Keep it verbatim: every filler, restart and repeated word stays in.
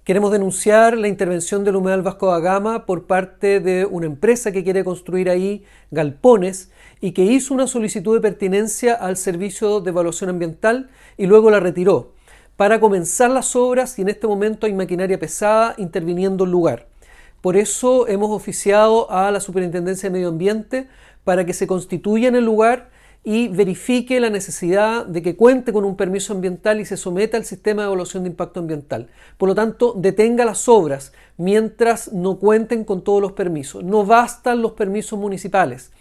Queremos denunciar la intervención del Humedal Vasco da Gama por parte de una empresa que quiere construir ahí galpones y que hizo una solicitud de pertinencia al Servicio de Evaluación Ambiental y luego la retiró para comenzar las obras, y en este momento hay maquinaria pesada interviniendo el lugar. Por eso hemos oficiado a la Superintendencia de Medio Ambiente para que se constituya en el lugar y verifique la necesidad de que cuente con un permiso ambiental y se someta al sistema de evaluación de impacto ambiental. Por lo tanto, detenga las obras mientras no cuenten con todos los permisos. No bastan los permisos municipales.